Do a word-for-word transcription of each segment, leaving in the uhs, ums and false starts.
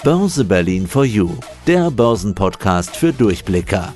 Börse Berlin for You, der Börsenpodcast für Durchblicker.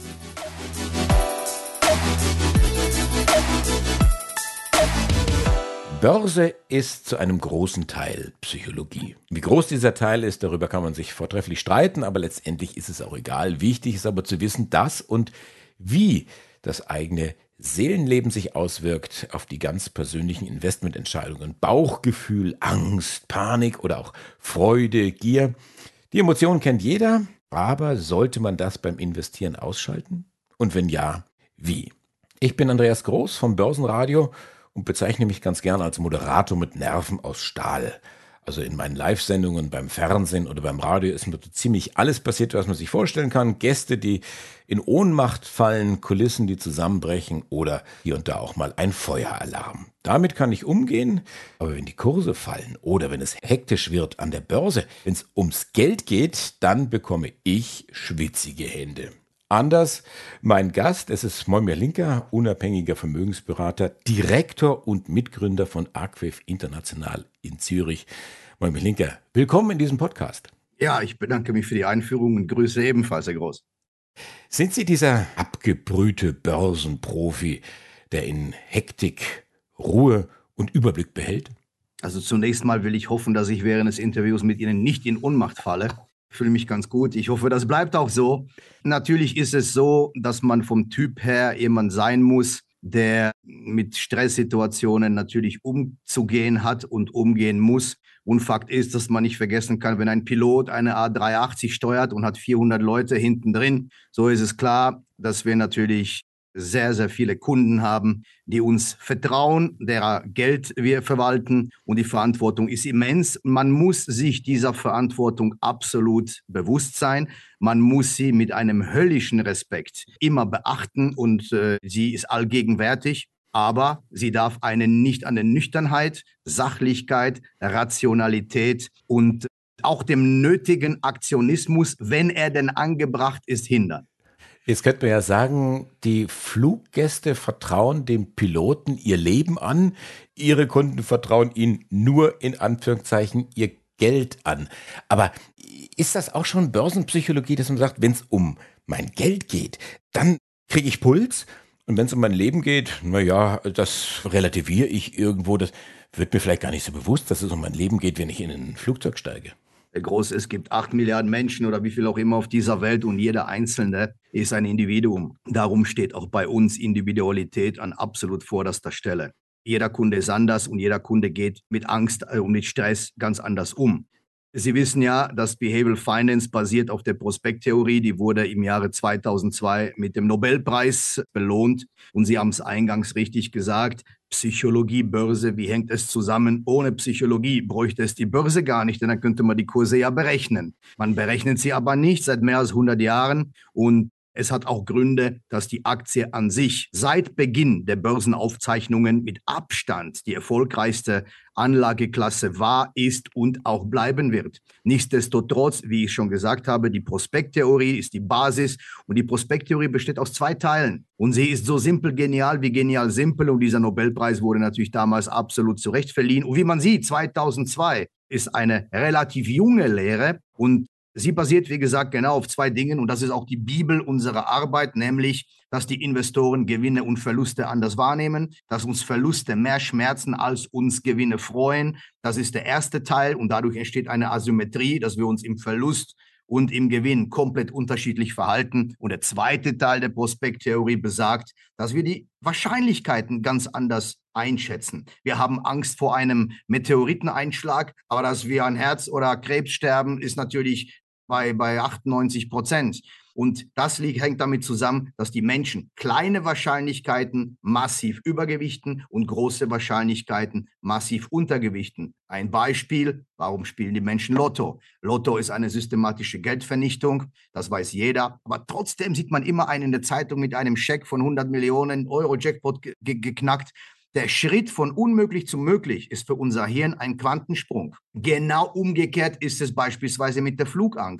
Börse ist zu einem großen Teil Psychologie. Wie groß dieser Teil ist, darüber kann man sich vortrefflich streiten, aber letztendlich ist es auch egal. Wichtig ist aber zu wissen, dass und wie das eigene Seelenleben sich auswirkt auf die ganz persönlichen Investmententscheidungen. Bauchgefühl, Angst, Panik oder auch Freude, Gier. Die Emotionen kennt jeder, aber sollte man das beim Investieren ausschalten? Und wenn ja, wie? Ich bin Andreas Groß vom Börsenradio und bezeichne mich ganz gern als Moderator mit Nerven aus Stahl. Also in meinen Live-Sendungen beim Fernsehen oder beim Radio ist mir ziemlich alles passiert, was man sich vorstellen kann. Gäste, die in Ohnmacht fallen, Kulissen, die zusammenbrechen oder hier und da auch mal ein Feueralarm. Damit kann ich umgehen, aber wenn die Kurse fallen oder wenn es hektisch wird an der Börse, wenn es ums Geld geht, dann bekomme ich schwitzige Hände. Anders mein Gast, es ist Moimir Linker, unabhängiger Vermögensberater, Direktor und Mitgründer von Arquef International in Zürich. Moimir Linker, willkommen in diesem Podcast. Ja, ich bedanke mich für die Einführung und grüße ebenfalls, Herr Groß. Sind Sie dieser abgebrühte Börsenprofi, der in Hektik, Ruhe und Überblick behält? Also zunächst mal will ich hoffen, dass ich während des Interviews mit Ihnen nicht in Ohnmacht falle. Ich fühle mich ganz gut. Ich hoffe, das bleibt auch so. Natürlich ist es so, dass man vom Typ her jemand sein muss, der mit Stresssituationen natürlich umzugehen hat und umgehen muss. Und Fakt ist, dass man nicht vergessen kann, wenn ein Pilot eine A drei achtzig steuert und hat vierhundert Leute hinten drin, so ist es klar, dass wir natürlich sehr, sehr viele Kunden haben, die uns vertrauen, derer Geld wir verwalten und die Verantwortung ist immens. Man muss sich dieser Verantwortung absolut bewusst sein. Man muss sie mit einem höllischen Respekt immer beachten und äh, sie ist allgegenwärtig. Aber sie darf einen nicht an der Nüchternheit, Sachlichkeit, Rationalität und auch dem nötigen Aktionismus, wenn er denn angebracht ist, hindern. Jetzt könnte man ja sagen, die Fluggäste vertrauen dem Piloten ihr Leben an, ihre Kunden vertrauen ihnen nur in Anführungszeichen ihr Geld an. Aber ist das auch schon Börsenpsychologie, dass man sagt, wenn es um mein Geld geht, dann kriege ich Puls? Und wenn es um mein Leben geht, naja, das relativiere ich irgendwo, das wird mir vielleicht gar nicht so bewusst, dass es um mein Leben geht, wenn ich in ein Flugzeug steige. Herr Groß, es gibt acht Milliarden Menschen oder wie viel auch immer auf dieser Welt und jeder Einzelne ist ein Individuum. Darum steht auch bei uns Individualität an absolut vorderster Stelle. Jeder Kunde ist anders und jeder Kunde geht mit Angst und mit Stress ganz anders um. Sie wissen ja, dass Behavioral Finance basiert auf der Prospekttheorie. Die wurde im Jahre zweitausendzwei mit dem Nobelpreis belohnt. Und Sie haben es eingangs richtig gesagt, Psychologie, Börse, wie hängt es zusammen? Ohne Psychologie bräuchte es die Börse gar nicht, denn dann könnte man die Kurse ja berechnen. Man berechnet sie aber nicht seit mehr als hundert Jahren und es hat auch Gründe, dass die Aktie an sich seit Beginn der Börsenaufzeichnungen mit Abstand die erfolgreichste Anlageklasse war, ist und auch bleiben wird. Nichtsdestotrotz, wie ich schon gesagt habe, die Prospekttheorie ist die Basis und die Prospekttheorie besteht aus zwei Teilen. Und sie ist so simpel genial wie genial simpel und dieser Nobelpreis wurde natürlich damals absolut zu Recht verliehen. Und wie man sieht, zweitausendzwei ist eine relativ junge Lehre und sie basiert, wie gesagt, genau auf zwei Dingen und das ist auch die Bibel unserer Arbeit, nämlich, dass die Investoren Gewinne und Verluste anders wahrnehmen, dass uns Verluste mehr schmerzen, als uns Gewinne freuen. Das ist der erste Teil und dadurch entsteht eine Asymmetrie, dass wir uns im Verlust und im Gewinn komplett unterschiedlich verhalten. Und der zweite Teil der Prospekttheorie besagt, dass wir die Wahrscheinlichkeiten ganz anders einschätzen. Wir haben Angst vor einem Meteoriteneinschlag, aber dass wir an Herz- oder Krebs sterben, ist natürlich bei, bei achtundneunzig Prozent. Und das liegt, hängt damit zusammen, dass die Menschen kleine Wahrscheinlichkeiten massiv übergewichten und große Wahrscheinlichkeiten massiv untergewichten. Ein Beispiel, warum spielen die Menschen Lotto? Lotto ist eine systematische Geldvernichtung, das weiß jeder. Aber trotzdem sieht man immer einen in der Zeitung mit einem Scheck von hundert Millionen Euro Jackpot ge- ge- geknackt. Der Schritt von unmöglich zu möglich ist für unser Hirn ein Quantensprung. Genau umgekehrt ist es beispielsweise mit der Flugangst.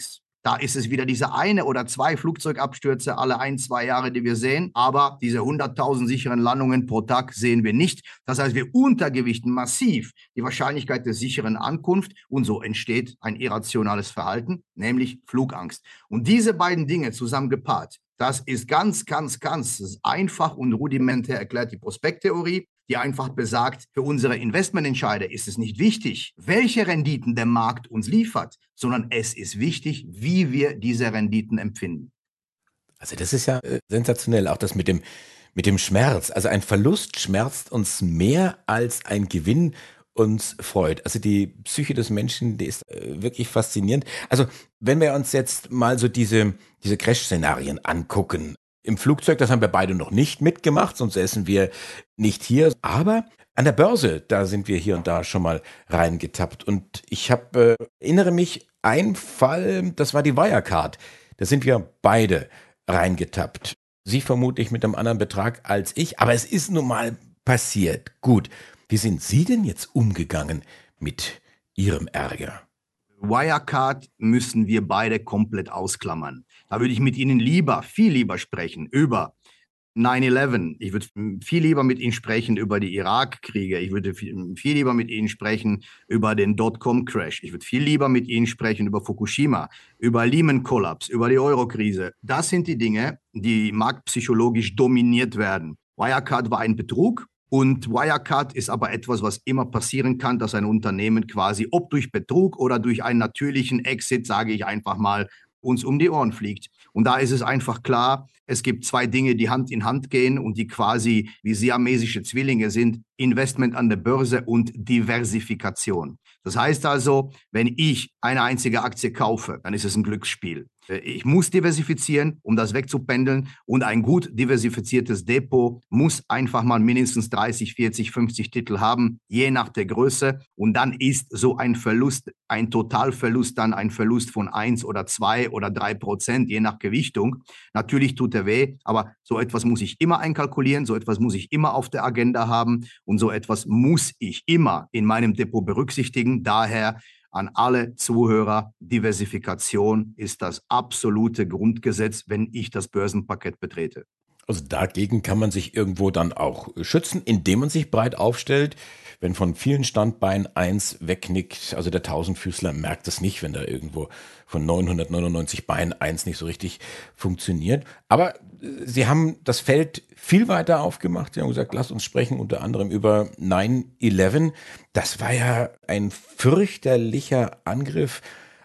Da ist es wieder diese eine oder zwei Flugzeugabstürze alle ein, zwei Jahre, die wir sehen. Aber diese hunderttausend sicheren Landungen pro Tag sehen wir nicht. Das heißt, wir untergewichten massiv die Wahrscheinlichkeit der sicheren Ankunft und so entsteht ein irrationales Verhalten, nämlich Flugangst. Und diese beiden Dinge zusammen gepaart, das ist ganz, ganz, ganz einfach und rudimentär erklärt die Prospekttheorie, die einfach besagt, für unsere Investmententscheider ist es nicht wichtig, welche Renditen der Markt uns liefert, sondern es ist wichtig, wie wir diese Renditen empfinden. Also das ist ja äh, sensationell, auch das mit dem, mit dem Schmerz. Also ein Verlust schmerzt uns mehr als ein Gewinn uns freut. Also die Psyche des Menschen, die ist äh, wirklich faszinierend. Also wenn wir uns jetzt mal so diese, diese Crash-Szenarien angucken, im Flugzeug, das haben wir beide noch nicht mitgemacht, sonst essen wir nicht hier. Aber an der Börse, da sind wir hier und da schon mal reingetappt. Und ich habe, äh, erinnere mich, ein Fall, das war die Wirecard. Da sind wir beide reingetappt. Sie vermutlich mit einem anderen Betrag als ich, aber es ist nun mal passiert. Gut, wie sind Sie denn jetzt umgegangen mit Ihrem Ärger? Wirecard müssen wir beide komplett ausklammern. Da würde ich mit Ihnen lieber, viel lieber sprechen über neun elf. Ich würde viel lieber mit Ihnen sprechen über die Irakkriege. Ich würde viel, viel lieber mit Ihnen sprechen über den Dotcom-Crash. Ich würde viel lieber mit Ihnen sprechen über Fukushima, über Lehman-Kollaps, über die Euro-Krise. Das sind die Dinge, die marktpsychologisch dominiert werden. Wirecard war ein Betrug. Und Wirecard ist aber etwas, was immer passieren kann, dass ein Unternehmen quasi, ob durch Betrug oder durch einen natürlichen Exit, sage ich einfach mal, uns um die Ohren fliegt. Und da ist es einfach klar, es gibt zwei Dinge, die Hand in Hand gehen und die quasi wie siamesische Zwillinge sind: Investment an der Börse und Diversifikation. Das heißt also, wenn ich eine einzige Aktie kaufe, dann ist es ein Glücksspiel. Ich muss diversifizieren, um das wegzupendeln, und ein gut diversifiziertes Depot muss einfach mal mindestens dreißig, vierzig, fünfzig Titel haben, je nach der Größe, und dann ist so ein Verlust, ein Totalverlust dann ein Verlust von eins oder zwei oder drei Prozent, je nach Gewichtung. Natürlich tut er weh, aber so etwas muss ich immer einkalkulieren, so etwas muss ich immer auf der Agenda haben und so etwas muss ich immer in meinem Depot berücksichtigen. Daher an alle Zuhörer: Diversifikation ist das absolute Grundgesetz, wenn ich das Börsenparkett betrete. Also dagegen kann man sich irgendwo dann auch schützen, indem man sich breit aufstellt. Wenn von vielen Standbeinen eins wegnickt, also der Tausendfüßler merkt es nicht, wenn da irgendwo von neunhundertneunundneunzig Beinen eins nicht so richtig funktioniert. Aber Sie haben das Feld viel weiter aufgemacht. Sie haben gesagt, lasst uns sprechen unter anderem über neun elf. Das war ja ein fürchterlicher Angriff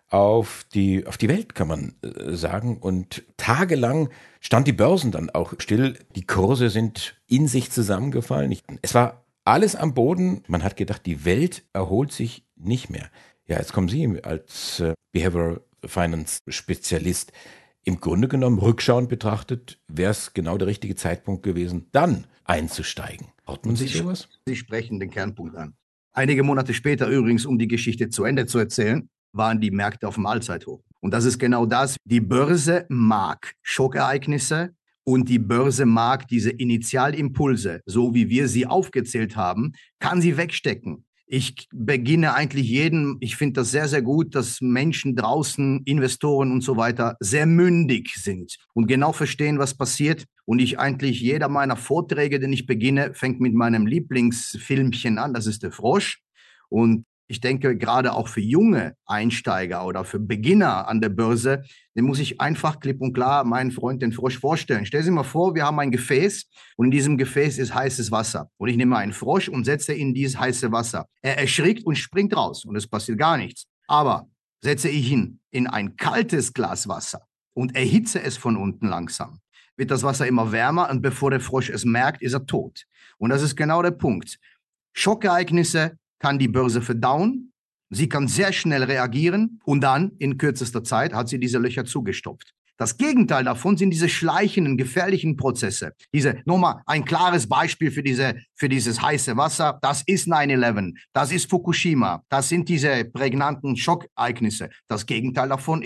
auf die, auf die Welt, kann man äh, sagen. Und tagelang stand die Börsen dann auch still. Die Kurse sind in sich zusammengefallen. Ich, es war alles am Boden. Man hat gedacht, die Welt erholt sich nicht mehr. Ja, jetzt kommen Sie als äh, Behavioral Finance Spezialist. Im Grunde genommen, rückschauend betrachtet, wäre es genau der richtige Zeitpunkt gewesen, dann einzusteigen. Traut man sich sowas? Sie sprechen den Kernpunkt an. Einige Monate später übrigens, um die Geschichte zu Ende zu erzählen, waren die Märkte auf dem Allzeithoch. Und das ist genau das. Die Börse mag Schockereignisse und die Börse mag diese Initialimpulse, so wie wir sie aufgezählt haben, kann sie wegstecken. Ich beginne eigentlich jeden, ich finde das sehr, sehr gut, dass Menschen draußen, Investoren und so weiter, sehr mündig sind und genau verstehen, was passiert. Und ich eigentlich, jeder meiner Vorträge, den ich beginne, fängt mit meinem Lieblingsfilmchen an, das ist der Frosch. Und ich denke, gerade auch für junge Einsteiger oder für Beginner an der Börse, den muss ich einfach klipp und klar meinen Freund, den Frosch, vorstellen. Stell dir mal vor, wir haben ein Gefäß und in diesem Gefäß ist heißes Wasser. Und ich nehme einen Frosch und setze ihn in dieses heiße Wasser. Er erschrickt und springt raus und es passiert gar nichts. Aber setze ich ihn in ein kaltes Glas Wasser und erhitze es von unten langsam, wird das Wasser immer wärmer und bevor der Frosch es merkt, ist er tot. Und das ist genau der Punkt. Schockereignisse kann die Börse verdauen, sie kann sehr schnell reagieren und dann in kürzester Zeit hat sie diese Löcher zugestopft. Das Gegenteil davon sind diese schleichenden, gefährlichen Prozesse. Diese, nochmal ein klares Beispiel für, diese, für dieses heiße Wasser, das ist neun elf, das ist Fukushima, das sind diese prägnanten Schockereignisse. Das Gegenteil davon ist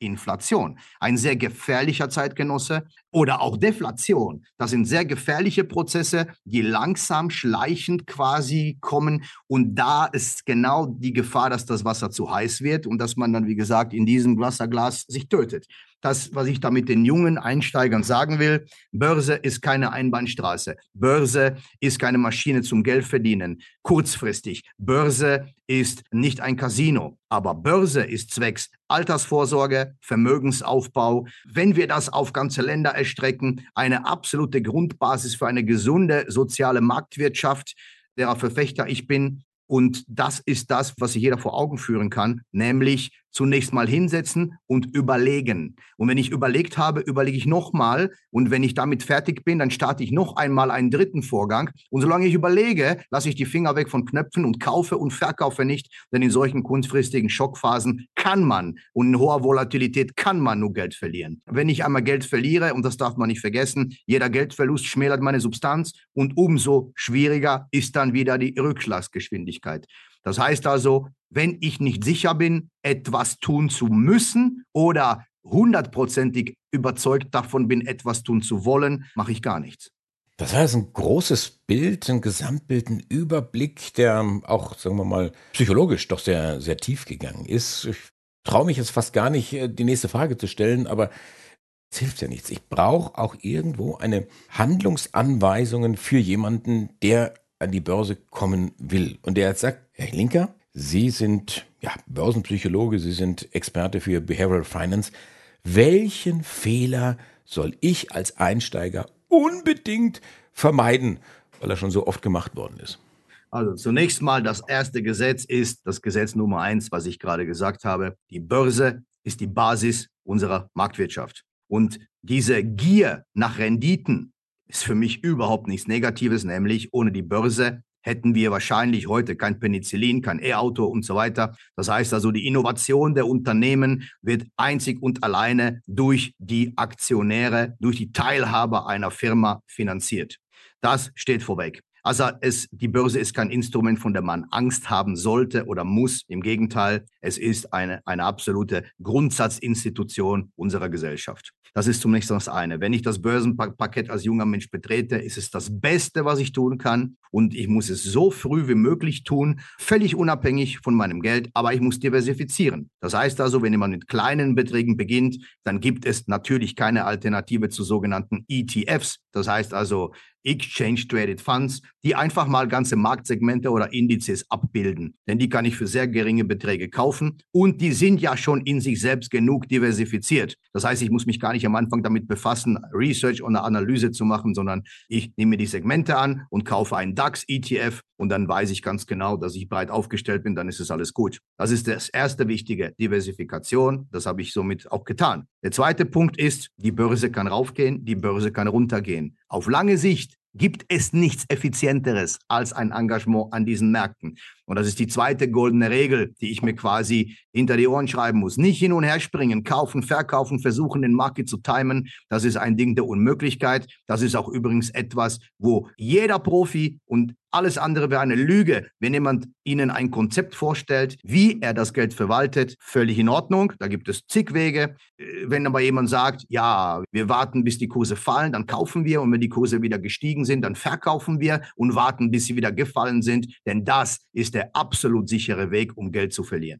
Inflation. Ein sehr gefährlicher Zeitgenosse oder auch Deflation. Das sind sehr gefährliche Prozesse, die langsam, schleichend quasi kommen. Und da ist genau die Gefahr, dass das Wasser zu heiß wird und dass man dann, wie gesagt, in diesem Wasserglas sich tötet. Das, was ich da mit den jungen Einsteigern sagen will, Börse ist keine Einbahnstraße. Börse ist keine Maschine zum Geld verdienen. Kurzfristig. Börse ist nicht ein Casino. Aber Börse ist zwecks Altersvorsorge, Vermögensaufbau. Wenn wir das auf ganze Länder erstrecken, eine absolute Grundbasis für eine gesunde soziale Marktwirtschaft, derer Verfechter ich bin. Und das ist das, was sich jeder vor Augen führen kann, nämlich zunächst mal hinsetzen und überlegen. Und wenn ich überlegt habe, überlege ich nochmal. Und wenn ich damit fertig bin, dann starte ich noch einmal einen dritten Vorgang. Und solange ich überlege, lasse ich die Finger weg von Knöpfen und kaufe und verkaufe nicht. Denn in solchen kurzfristigen Schockphasen kann man und in hoher Volatilität kann man nur Geld verlieren. Wenn ich einmal Geld verliere, und das darf man nicht vergessen, jeder Geldverlust schmälert meine Substanz und umso schwieriger ist dann wieder die Rückschlagsgeschwindigkeit. Das heißt also, wenn ich nicht sicher bin, etwas tun zu müssen oder hundertprozentig überzeugt davon bin, etwas tun zu wollen, mache ich gar nichts. Das heißt, ein großes Bild, ein Gesamtbild, ein Überblick, der auch, sagen wir mal, psychologisch doch sehr, sehr tief gegangen ist. Ich traue mich jetzt fast gar nicht, die nächste Frage zu stellen, aber es hilft ja nichts. Ich brauche auch irgendwo eine Handlungsanweisungen für jemanden, der an die Börse kommen will. Und der jetzt sagt, Herr Linker, Sie sind ja, Börsenpsychologe, Sie sind Experte für Behavioral Finance. Welchen Fehler soll ich als Einsteiger unbedingt vermeiden, weil er schon so oft gemacht worden ist? Also zunächst mal, das erste Gesetz ist das Gesetz Nummer eins, was ich gerade gesagt habe. Die Börse ist die Basis unserer Marktwirtschaft. Und diese Gier nach Renditen ist für mich überhaupt nichts Negatives, nämlich ohne die Börse hätten wir wahrscheinlich heute kein Penicillin, kein E-Auto und so weiter. Das heißt also, die Innovation der Unternehmen wird einzig und alleine durch die Aktionäre, durch die Teilhaber einer Firma finanziert. Das steht vorweg. Also es, die Börse ist kein Instrument, von dem man Angst haben sollte oder muss. Im Gegenteil, es ist eine, eine absolute Grundsatzinstitution unserer Gesellschaft. Das ist zunächst das eine. Wenn ich das Börsenparkett als junger Mensch betrete, ist es das Beste, was ich tun kann. Und ich muss es so früh wie möglich tun, völlig unabhängig von meinem Geld. Aber ich muss diversifizieren. Das heißt also, wenn jemand mit kleinen Beträgen beginnt, dann gibt es natürlich keine Alternative zu sogenannten E T Fs. Das heißt also Exchange Traded Funds, die einfach mal ganze Marktsegmente oder Indizes abbilden. Denn die kann ich für sehr geringe Beträge kaufen und die sind ja schon in sich selbst genug diversifiziert. Das heißt, ich muss mich gar nicht am Anfang damit befassen, Research oder Analyse zu machen, sondern ich nehme mir die Segmente an und kaufe einen DAX-E T F und dann weiß ich ganz genau, dass ich breit aufgestellt bin, dann ist es alles gut. Das ist das erste Wichtige, Diversifikation. Das habe ich somit auch getan. Der zweite Punkt ist, die Börse kann raufgehen, die Börse kann runtergehen. Auf lange Sicht gibt es nichts Effizienteres als ein Engagement an diesen Märkten. Und das ist die zweite goldene Regel, die ich mir quasi hinter die Ohren schreiben muss. Nicht hin und her springen, kaufen, verkaufen, versuchen, den Markt zu timen. Das ist ein Ding der Unmöglichkeit. Das ist auch übrigens etwas, wo jeder Profi und alles andere wäre eine Lüge, wenn jemand Ihnen ein Konzept vorstellt, wie er das Geld verwaltet. Völlig in Ordnung, da gibt es zig Wege. Wenn aber jemand sagt, ja, wir warten, bis die Kurse fallen, dann kaufen wir. Und wenn die Kurse wieder gestiegen sind, dann verkaufen wir und warten, bis sie wieder gefallen sind. Denn das ist der absolut sichere Weg, um Geld zu verlieren.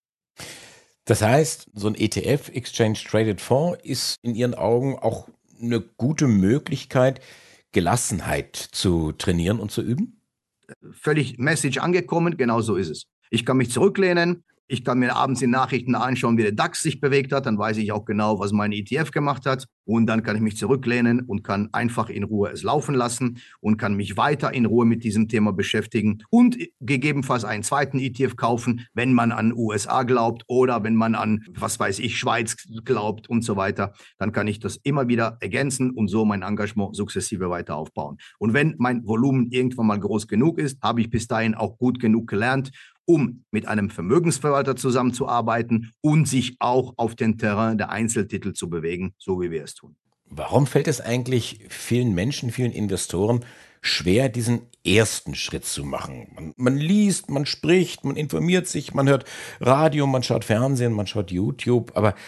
Das heißt, so ein E T F, Exchange Traded Fonds, ist in Ihren Augen auch eine gute Möglichkeit, Gelassenheit zu trainieren und zu üben? Völlig Message angekommen, genau so ist es. Ich kann mich zurücklehnen, ich kann mir abends die Nachrichten anschauen, wie der DAX sich bewegt hat, dann weiß ich auch genau, was mein E T F gemacht hat und dann kann ich mich zurücklehnen und kann einfach in Ruhe es laufen lassen und kann mich weiter in Ruhe mit diesem Thema beschäftigen und gegebenenfalls einen zweiten E T F kaufen, wenn man an U S A glaubt oder wenn man an, was weiß ich, Schweiz glaubt und so weiter, dann kann ich das immer wieder ergänzen und so mein Engagement sukzessive weiter aufbauen. Und wenn mein Volumen irgendwann mal groß genug ist, habe ich bis dahin auch gut genug gelernt, um mit einem Vermögensverwalter zusammenzuarbeiten und sich auch auf den Terrain der Einzeltitel zu bewegen, so wie wir es tun. Warum fällt es eigentlich vielen Menschen, vielen Investoren schwer, diesen ersten Schritt zu machen? Man, man liest, man spricht, man informiert sich, man hört Radio, man schaut Fernsehen, man schaut YouTube, aber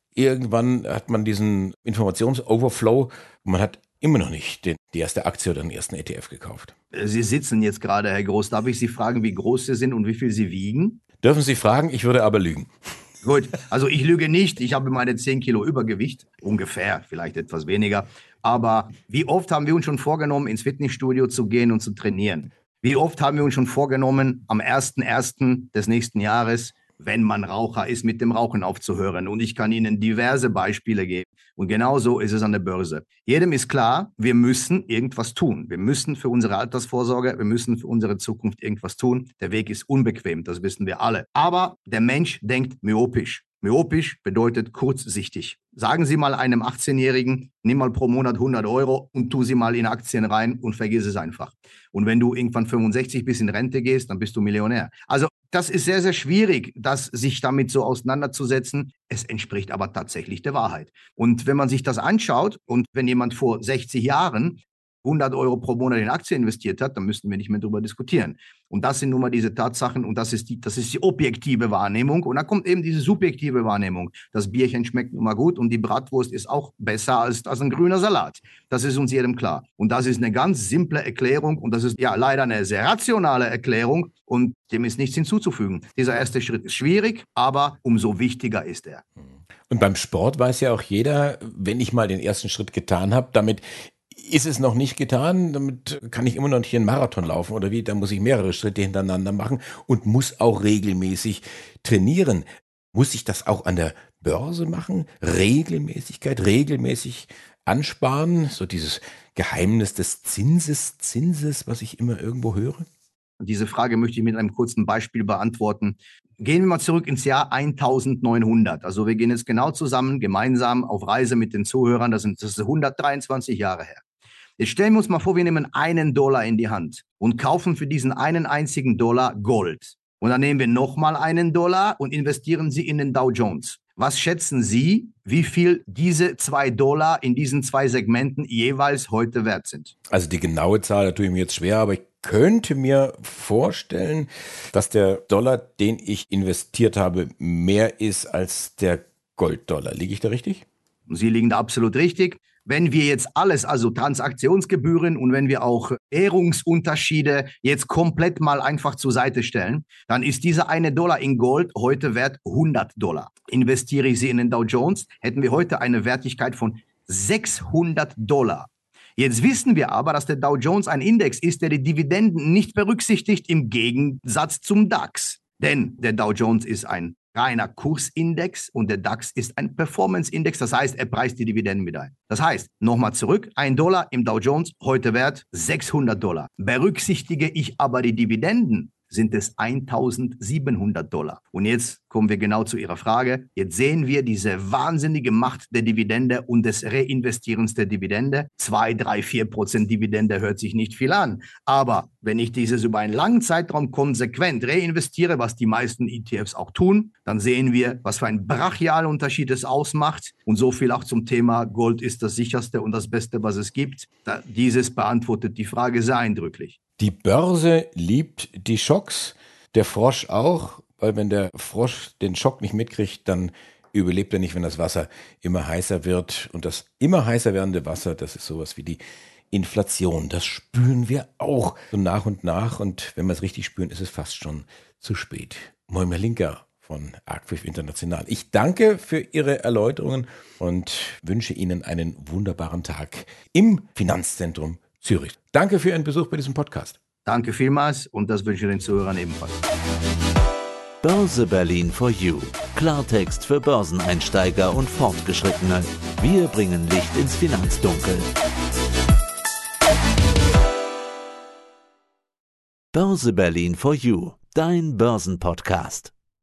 irgendwann hat man diesen Informations-Overflow und man hat immer noch nicht den, die erste Aktie oder den ersten E T F gekauft. Sie sitzen jetzt gerade, Herr Groß. Darf ich Sie fragen, wie groß Sie sind und wie viel Sie wiegen? Dürfen Sie fragen, ich würde aber lügen. Gut, also ich lüge nicht. Ich habe meine zehn Kilo Übergewicht, ungefähr, vielleicht etwas weniger. Aber wie oft haben wir uns schon vorgenommen, ins Fitnessstudio zu gehen und zu trainieren? Wie oft haben wir uns schon vorgenommen, am ersten ersten des nächsten Jahres, wenn man Raucher ist, mit dem Rauchen aufzuhören? Und ich kann Ihnen diverse Beispiele geben. Und genauso ist es an der Börse. Jedem ist klar, wir müssen irgendwas tun. Wir müssen für unsere Altersvorsorge, wir müssen für unsere Zukunft irgendwas tun. Der Weg ist unbequem, das wissen wir alle. Aber der Mensch denkt myopisch. Myopisch bedeutet kurzsichtig. Sagen Sie mal einem achtzehnjährigen, nimm mal pro Monat hundert Euro und tu sie mal in Aktien rein und vergiss es einfach. Und wenn du irgendwann fünfundsechzig bist, in Rente gehst, dann bist du Millionär. Also das ist sehr, sehr schwierig, das sich damit so auseinanderzusetzen. Es entspricht aber tatsächlich der Wahrheit. Und wenn man sich das anschaut und wenn jemand vor sechzig Jahren hundert Euro pro Monat in Aktien investiert hat, dann müssten wir nicht mehr darüber diskutieren. Und das sind nun mal diese Tatsachen und das ist die, das ist die objektive Wahrnehmung. Und dann kommt eben diese subjektive Wahrnehmung. Das Bierchen schmeckt nun mal gut und die Bratwurst ist auch besser als, als ein grüner Salat. Das ist uns jedem klar. Und das ist eine ganz simple Erklärung und das ist ja leider eine sehr rationale Erklärung und dem ist nichts hinzuzufügen. Dieser erste Schritt ist schwierig, aber umso wichtiger ist er. Und beim Sport weiß ja auch jeder, wenn ich mal den ersten Schritt getan habe, damit ist es noch nicht getan, damit kann ich immer noch nicht einen Marathon laufen oder wie, da muss ich mehrere Schritte hintereinander machen und muss auch regelmäßig trainieren. Muss ich das auch an der Börse machen? Regelmäßigkeit, regelmäßig ansparen, so dieses Geheimnis des Zinses, Zinses, was ich immer irgendwo höre? Diese Frage möchte ich mit einem kurzen Beispiel beantworten. Gehen wir mal zurück ins Jahr neunzehnhundert. Also wir gehen jetzt genau zusammen, gemeinsam auf Reise mit den Zuhörern. Das sind, das ist hundertdreiundzwanzig Jahre her. Jetzt stellen wir uns mal vor, wir nehmen einen Dollar in die Hand und kaufen für diesen einen einzigen Dollar Gold. Und dann nehmen wir nochmal einen Dollar und investieren sie in den Dow Jones. Was schätzen Sie, wie viel diese zwei Dollar in diesen zwei Segmenten jeweils heute wert sind? Also die genaue Zahl, da tue ich mir jetzt schwer, aber ich könnte mir vorstellen, dass der Dollar, den ich investiert habe, mehr ist als der Golddollar. Liege ich da richtig? Sie liegen da absolut richtig. Wenn wir jetzt alles, also Transaktionsgebühren und wenn wir auch Währungsunterschiede jetzt komplett mal einfach zur Seite stellen, dann ist dieser eine Dollar in Gold heute wert hundert Dollar. Investiere ich sie in den Dow Jones, hätten wir heute eine Wertigkeit von sechshundert Dollar. Jetzt wissen wir aber, dass der Dow Jones ein Index ist, der die Dividenden nicht berücksichtigt, im Gegensatz zum DAX. Denn der Dow Jones ist ein reiner Kursindex und der DAX ist ein Performance-Index, das heißt, er preist die Dividenden mit ein. Das heißt, nochmal zurück, ein Dollar im Dow Jones, heute wert sechshundert Dollar. Berücksichtige ich aber die Dividenden, sind es eintausendsiebenhundert Dollar. Und jetzt kommen wir genau zu Ihrer Frage. Jetzt sehen wir diese wahnsinnige Macht der Dividende und des Reinvestierens der Dividende. zwei, drei, vier Prozent Dividende hört sich nicht viel an. Aber wenn ich dieses über einen langen Zeitraum konsequent reinvestiere, was die meisten E T Fs auch tun, dann sehen wir, was für ein brachialer Unterschied es ausmacht. Und so viel auch zum Thema Gold ist das sicherste und das Beste, was es gibt. Da, dieses beantwortet die Frage sehr eindrücklich. Die Börse liebt die Schocks, der Frosch auch, weil wenn der Frosch den Schock nicht mitkriegt, dann überlebt er nicht, wenn das Wasser immer heißer wird. Und das immer heißer werdende Wasser, das ist sowas wie die Inflation. Das spüren wir auch so nach und nach. Und wenn wir es richtig spüren, ist es fast schon zu spät. Moin Linker von Arcwave International. Ich danke für Ihre Erläuterungen und wünsche Ihnen einen wunderbaren Tag im Finanzzentrum Zürich. Danke für Ihren Besuch bei diesem Podcast. Danke vielmals und das wünsche ich den Zuhörern ebenfalls. Börse Berlin for You. Klartext für Börseneinsteiger und Fortgeschrittene. Wir bringen Licht ins Finanzdunkel. Börse Berlin for You. Dein Börsenpodcast.